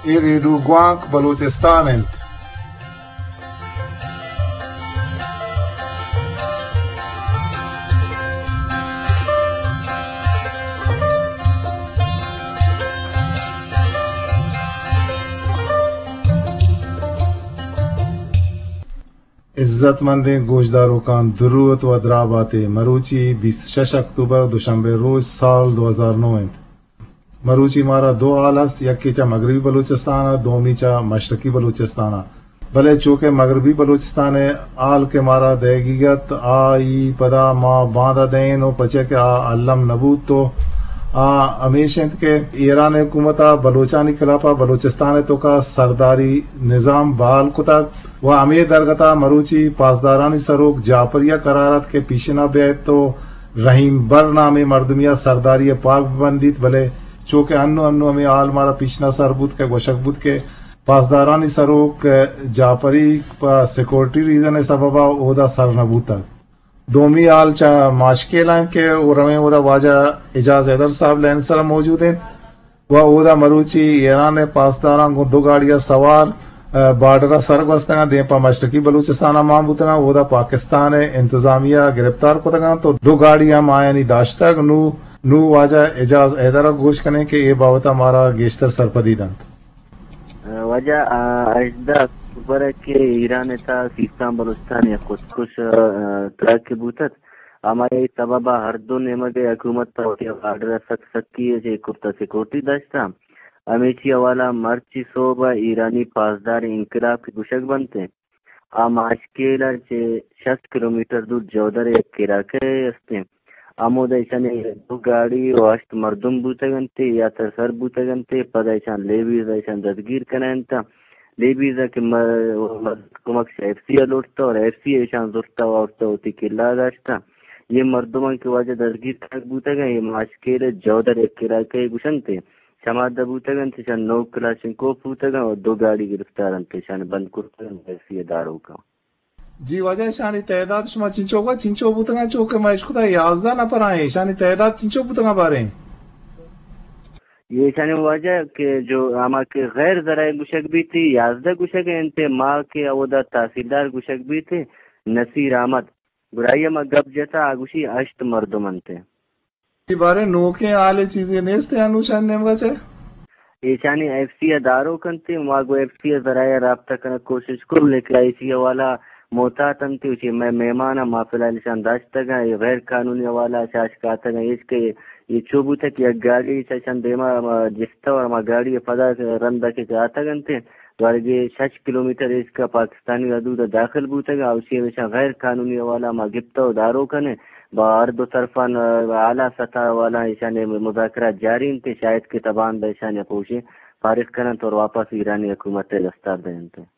iridu guank Baluchistan ent. इज्जतमंद गोशदारों का दुरूत व दराबाते मरूची 26 अक्टूबर दुशंबे रोज साल 2009 मरूची मारा दो आलस यकीचा मगरबी बलूचिस्तान दोमीचा मशरकी बलूचिस्तान भले चूंकि मगरबी बलूचिस्तान आल के मारा देगिगत आई पदा माँ बांधा देन ओ पचे के अल्लम नबूत तो हमेशा के ईरान हुकूमता बलोचानी खिलाफा बलूचिस्तान तो का सरदारी निजाम बहाल कुता व अमीर दरगता मरूची पासदारानी सरोक जाफरिया करारत के पीछना बे तो रहीम बर नामे मर्दमिया सरदारी पाक बंदित भले चूंकि अन्नु अन्नु हमें आल मारा पीछना सरबूत के गोशकबूत के पासदारानी सरोक जाफरी सिक्योरिटी रीजन सबबा ओदा सरनबूता दोमी आल चा माशकेला के रवे ओदा वाजा इजाज हैदर साहब लैन सर मौजूद हैं वह ओदा मरूची ईरान पासदारा को दो गाड़ियां सवार बार्डर सरगस्तना देपा मशरकी बलूचिस्तान मामबूतना ओदा पाकिस्तान इंतजामिया गिरफ्तार को तगा तो दो गाड़ियां मायानी दाश्तक नू वाजा इजाज हैदर गोश कने के ये बावता मारा गेश्तर सरपदी दंत वजह अजदा अक्टूबर के ईरान था सिस्तान बलूचिस्तान या कुछ तरह के बूतत हमारे सबबा हर दो नेमगे हुकूमत होती बार्डर सकी जे कुर्ता सिक्योरिटी दस्ता अमेची वाला मर्ची सोबा ईरानी पासदार इंकलाब के गुशक बनते आमाशकेला जे 6 किलोमीटर दूर जौदर एक किराके अस्ते आमोदैशाने दो गाड़ी वास्ट मर्दुम बूतगंते या सर बूतगंते पदैशान लेवी दैशान ददगीर कनंता लेबीजा के कुमक एफसी लुटता और एफसी ऐशान जुटता वास्ता होती किला दाश्ता ये मर्दुमा की वजह ददगीर तक बूतगा ये माशकेले जौदर एक किराके गुशंते शमाद बूतगन शान 9 क्लाशिंको बूतगा और दो गाड़ी गिरफ्तार अंते शान बंद कुर्तन एफसी दारों का जी वजह शानी तहदाद शुमा चिंचोगा चिंचो बूतगा चोके मशकुता याजदा न पर आए शानी तहदाद चिंचो बूतगा बारे ये शानी वजह के जो आमा के गैर जराए गुशक भी थी याजदा गुशक इनते माँ के अवदा तहसीलदार गुशक भी थे नसीर अहमद बुराइया में गप जैसा आगुशी अष्ट मर्दमनते बारे नोके आले चीजें नेस्ते अनुशान नेमगाचे ईशानी एफसी दारो कंते मागो एफसी जराए राब्ता करने कोशिश कर लेकिन ऐसी वाला मोता तंती उची मैं मेहमान माफिला निशान दाश्तगा ये गैर कानूनी वाला शाश कातगा इसके ये चोबू तक या गाड़ी शासन देमा जिस्ता और मा गाड़ी पदा रंदा के जाता गंते वर्गे 6 किलोमीटर इसका पाकिस्तानी हदूद दाखिल बूतगा उसी विशा गैर कानूनी वाला मा गिफ्ता दारो कने बाहर दो तरफान आला सतह वाला ईशाने मुज़ाकरा जारी थे शायद के तबान बेशान पोशे फारिग करन और वापस ईरानी हुकूमत दस्तार देते